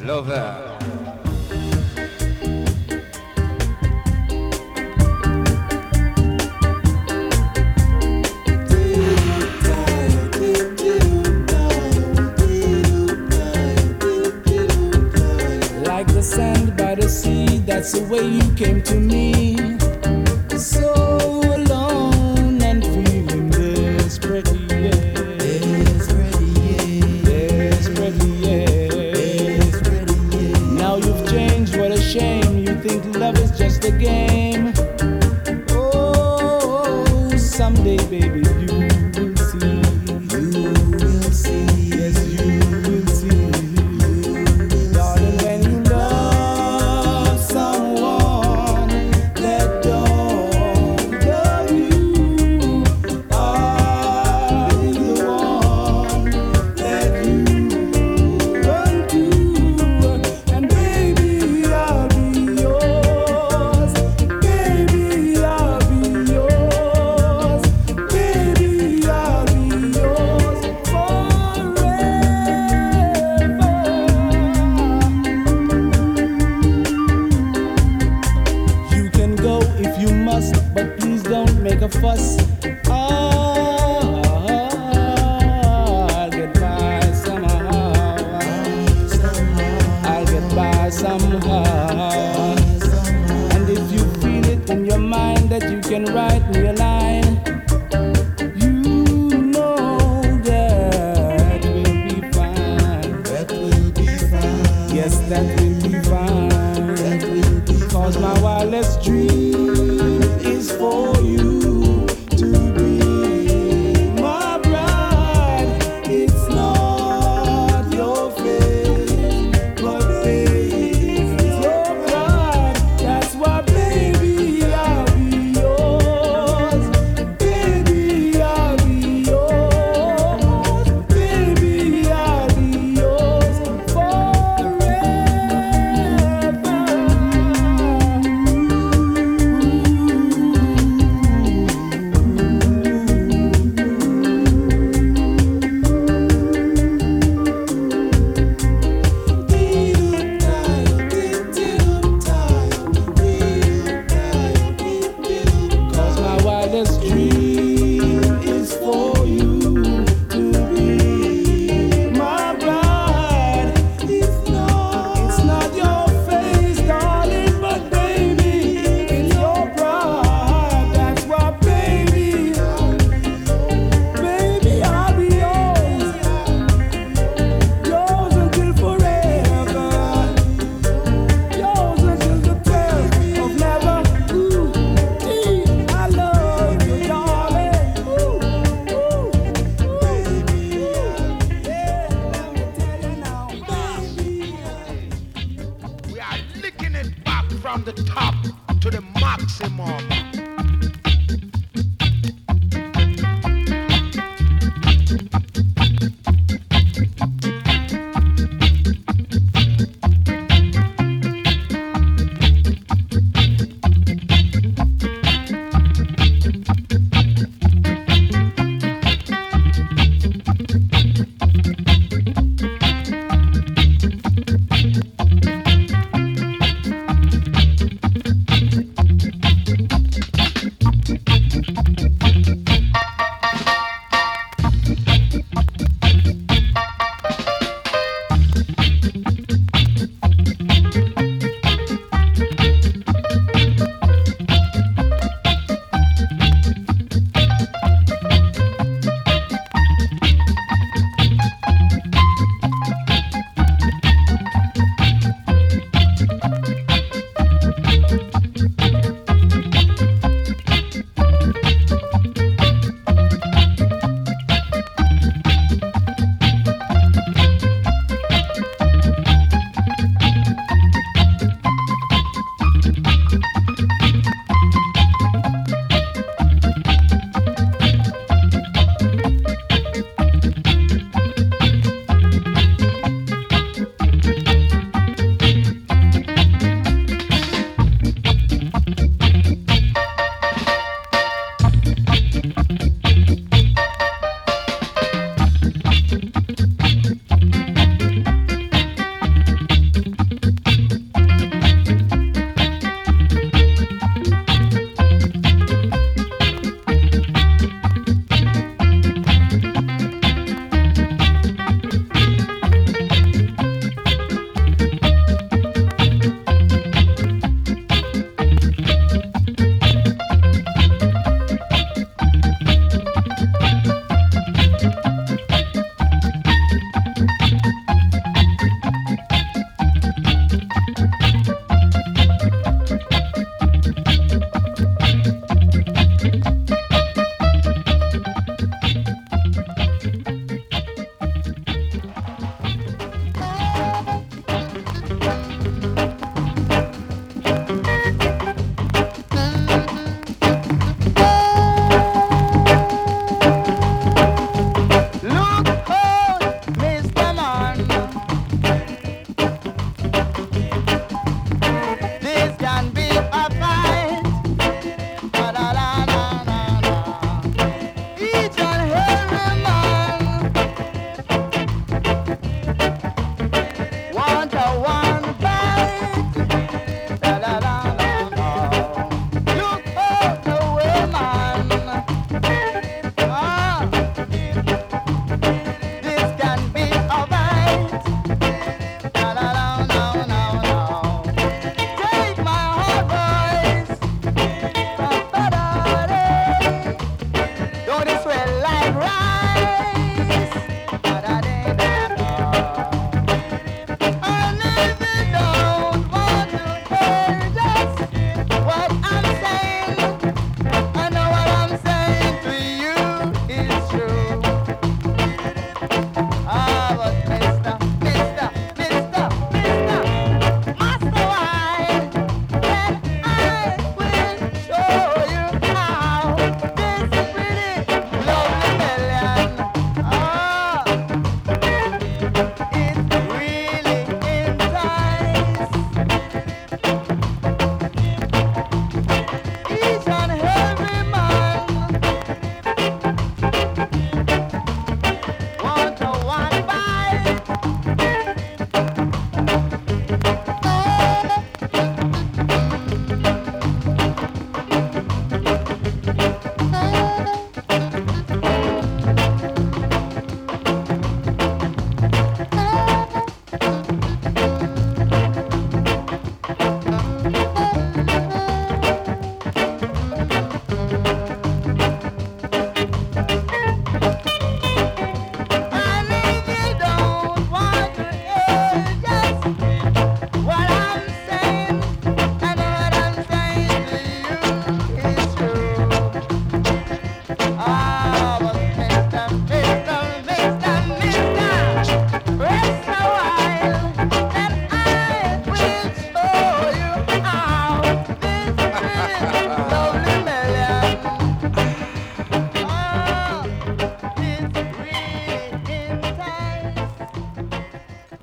lover. Like the sand by the sea, that's the way you came to me. So alone and feeling desperate, yeah. Desperate, yeah. Now you've changed, what a shame. You think love is just a game. Oh, someday, baby, you will see. You will see. Yes, you will see. Darling, when you love someone that don't love you, I'll be the one that you run to. And baby, I'll be yours. Baby, I'll be yours. Baby, I'll be yours forever. You can go if you must, but please don't make a fuss. I'll get by somehow. I'll get by somehow. And if you feel it in your mind that you can write me a line, you know that will be fine. That will be fine. Yes, that will be fine. That will be fine. 'Cause my wildest dream is for you to be my bride. It's not your fate, but baby, it's your pride. That's why, baby, I'll be yours. Baby, I'll be yours. Baby, I'll be yours forever. Cause my wildest dream is for you to be my bride. It's not your face, darling, but baby, it's your pride. That's why, baby, I'll be yours. Yours until forever. Yours until the test of never. Ooh, gee, I love you, darling. Ooh, ooh, baby. Yeah, let me tell you now, baby. We are licking it back from the top to the maximum.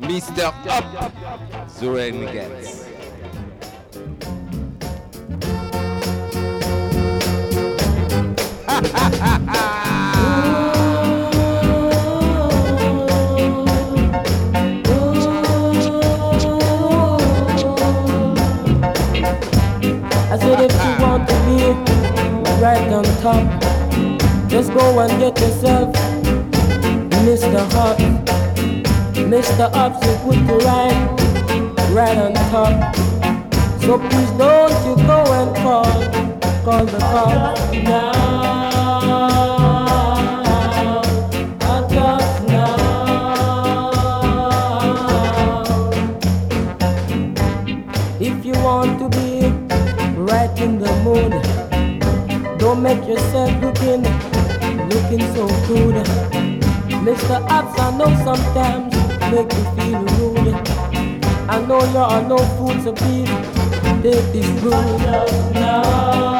Mr. Up, The Renegades. I said if you want to be right on top, just go and get yourself Mr. Hot. Mr. Ups will put you right on top. So please don't you go and call the cops now. I just now. If you want to be right in the mood, don't make yourself looking so good. Mr. Ups, I know sometimes make you feel rude. I know you are no fool, so please take this road. I just now.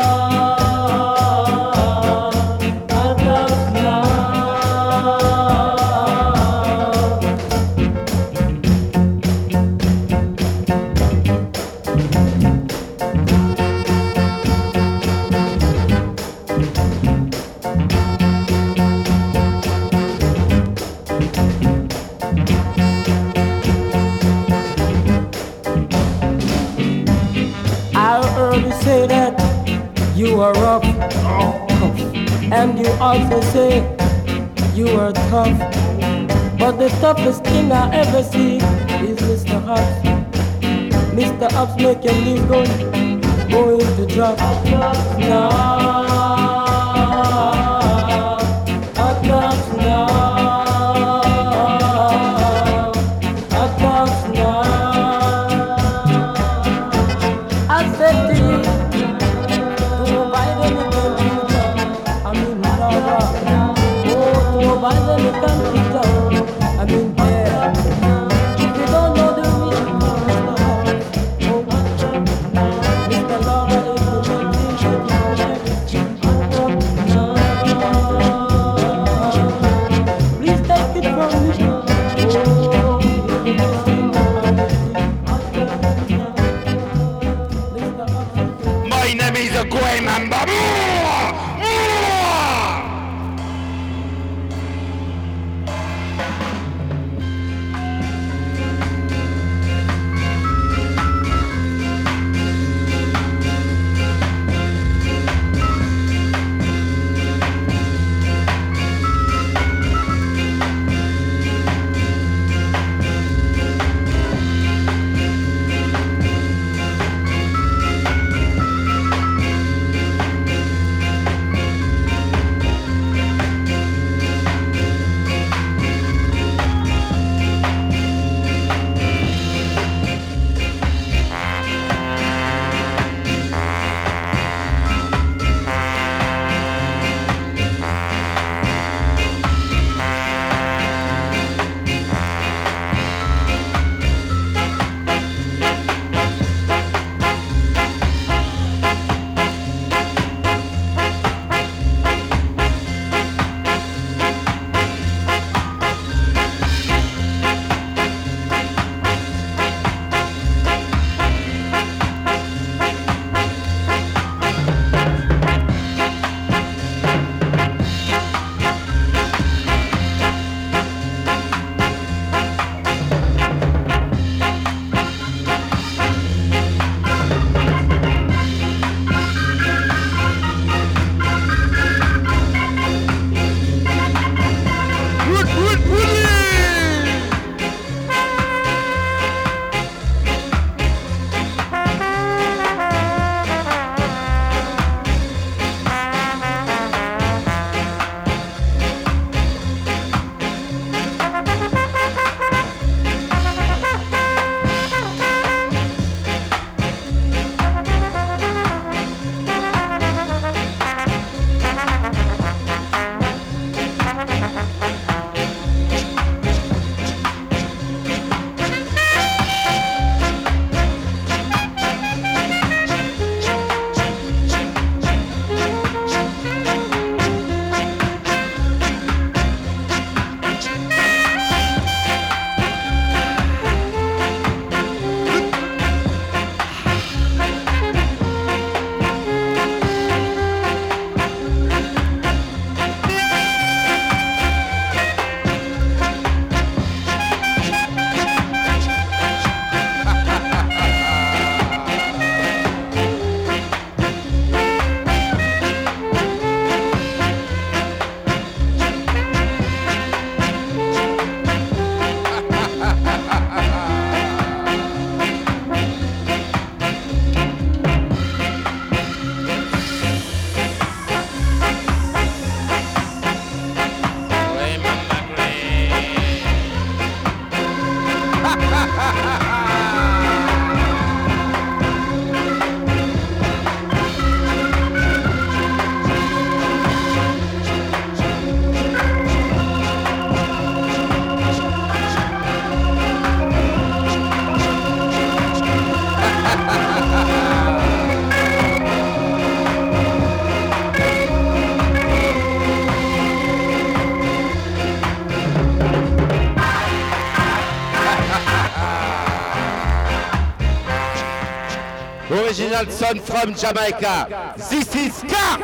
Say that you are rough, and you also say you are tough. But the toughest thing I ever see is Mr. Ups. Mr. Ups make your knees going to drop. Now, Original son from Jamaica. This is Ska.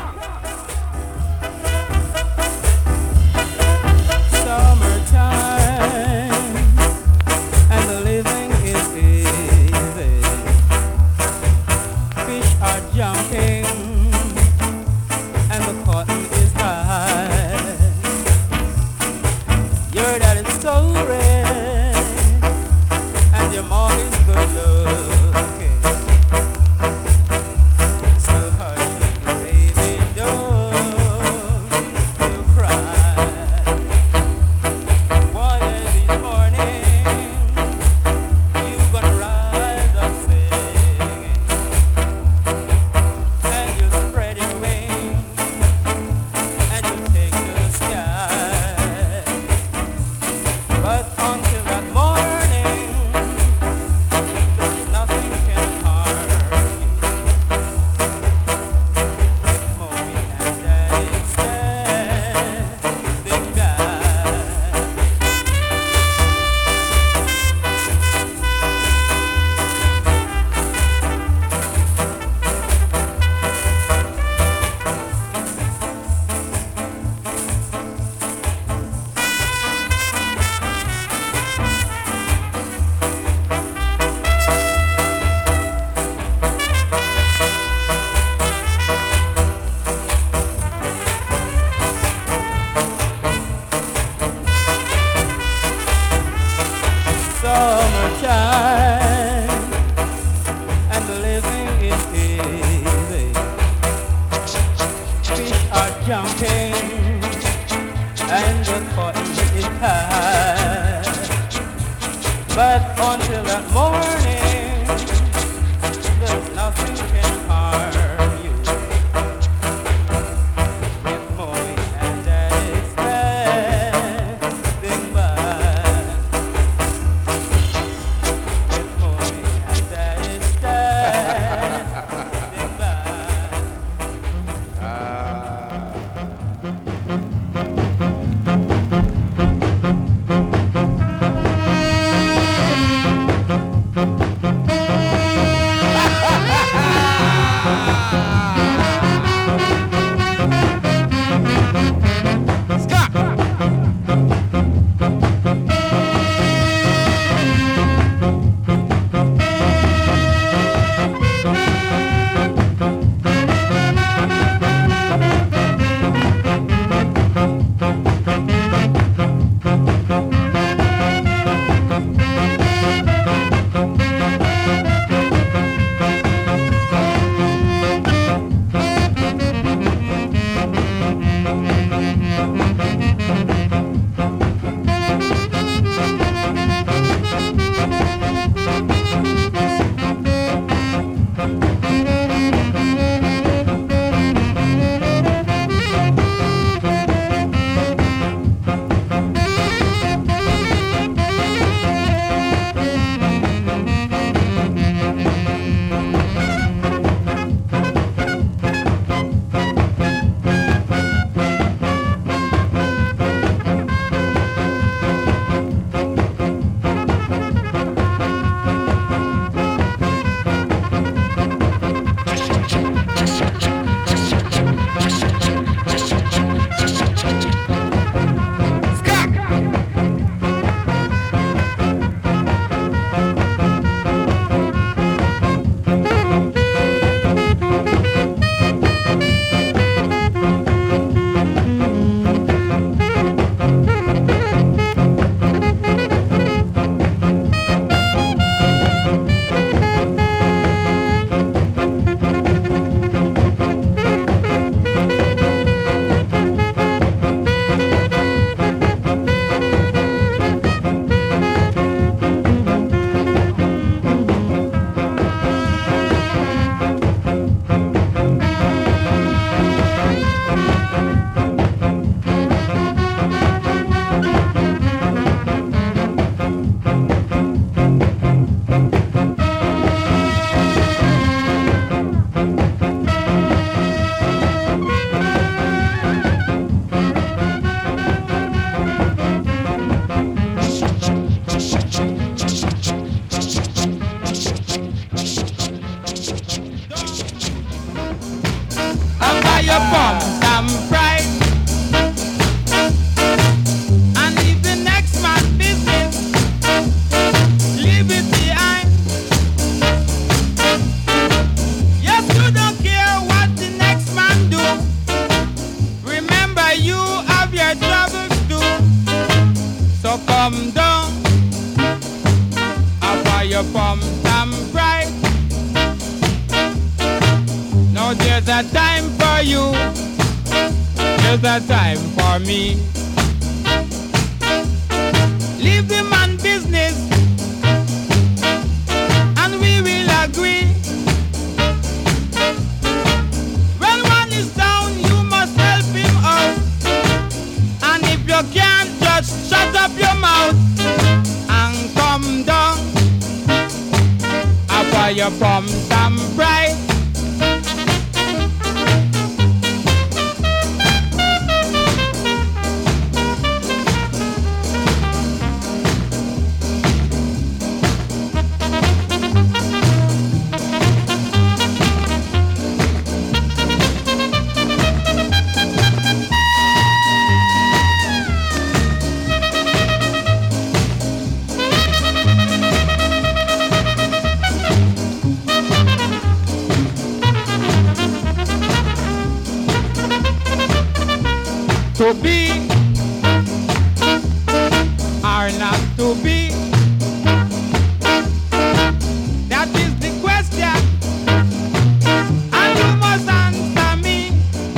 Summertime and the living is easy. Fish are jumping and the cotton is high. Your dad is so red and your mom is good looking. So hush, baby, don't you cry. One of these mornings, you're gonna rise up singing, and you spread your wings, and you take to the sky. But until that morning, nothing can harm you. Mommy and daddy standing by. Summertime and the living is easy. Fish are jumping and the cotton is high. But until that morning, there's nothing can harm you. With mommy and daddy standing by. With mommy and daddy standing by. your pump and bright. Now there's a time for you, there's a time for me. Leave the man business and we will agree. When one is down, you must help him out. And if you can't, just shut up your mouth and come down. After your pump and bright. To be or not to be, that is the question, and you must answer me.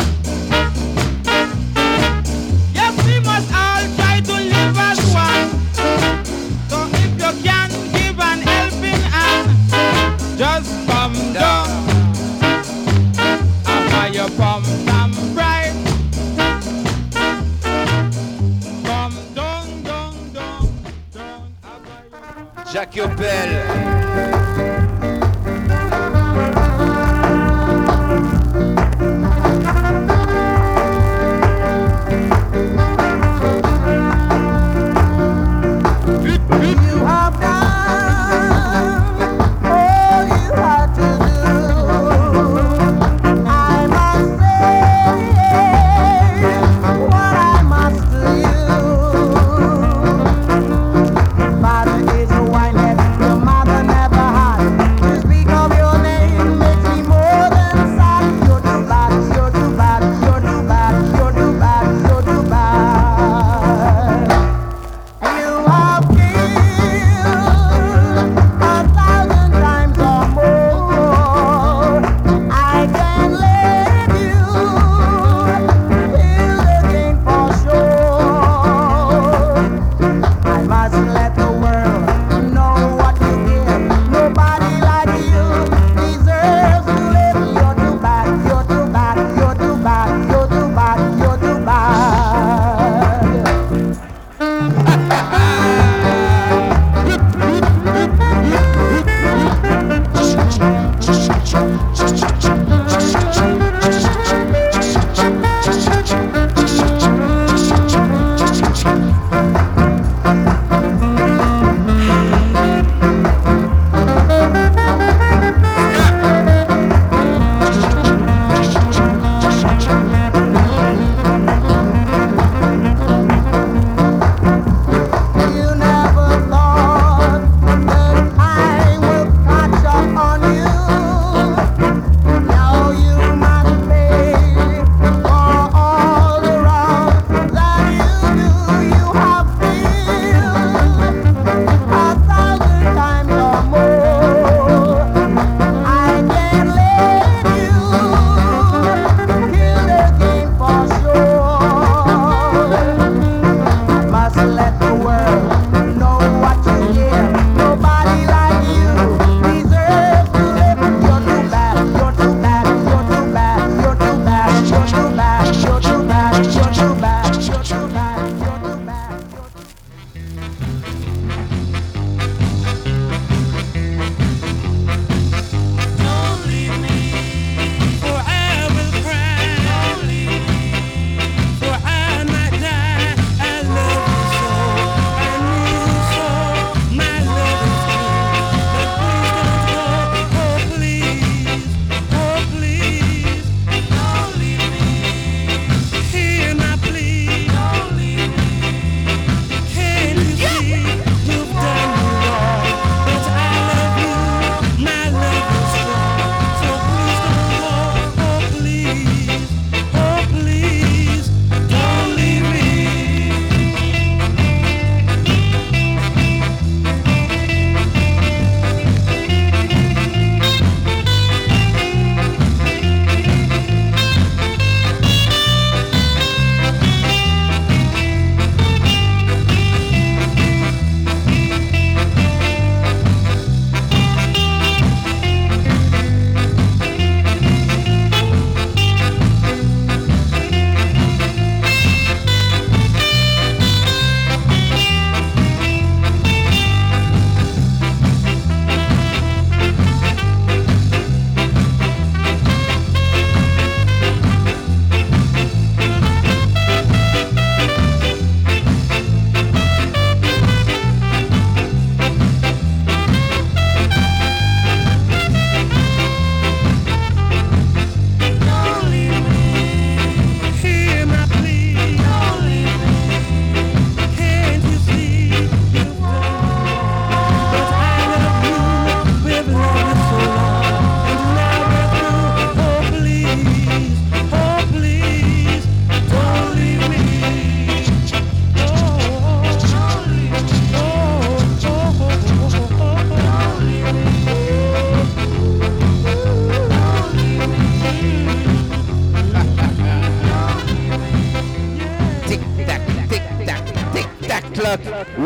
Yes, we must all try to live as one. So if you can give an helping hand, just come down. After your pump and bright. Jackie Opel. Father is a wine that your mother never had.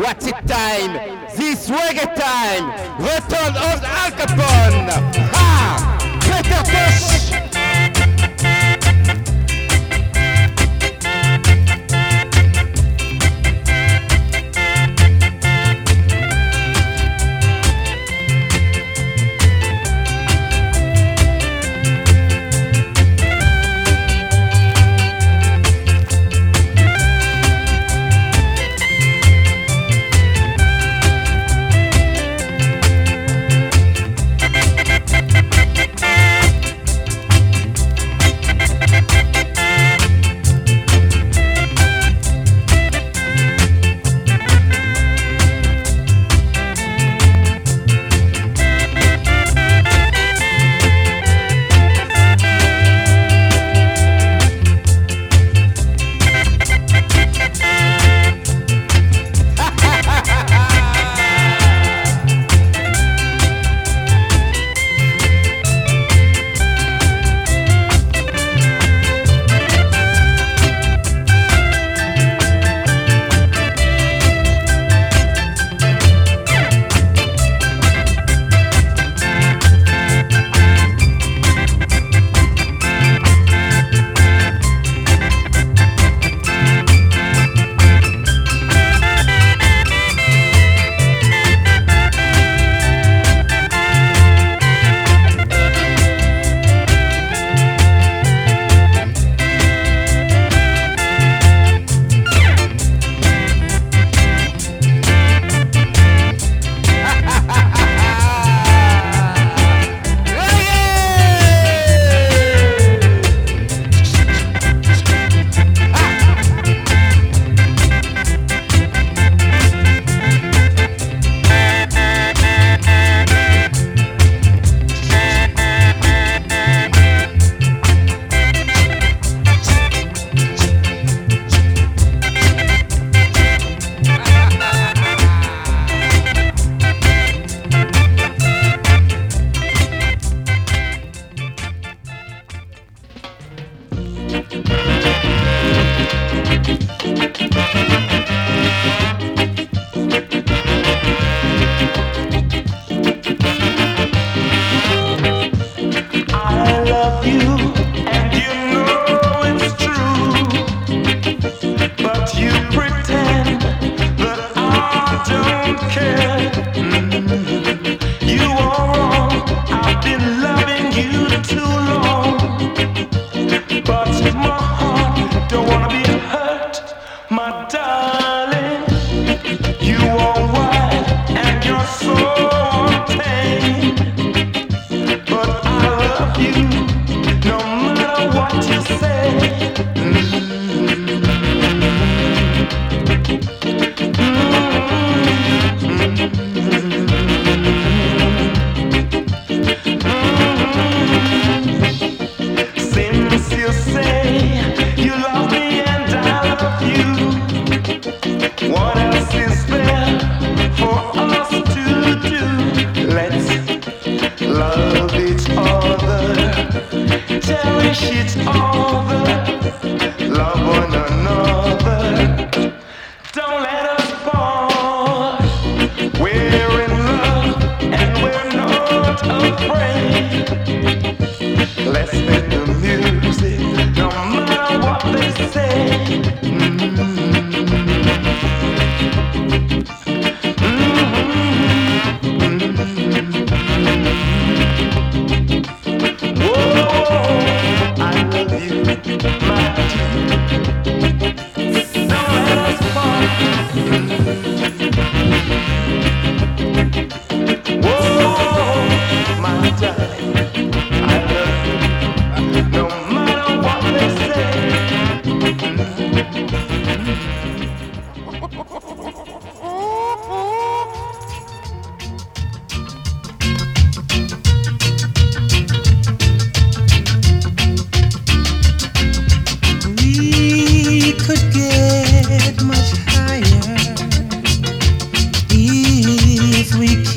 What's it time? This reggae time. Return of Al Capone. Ha! Peter Tosh. If we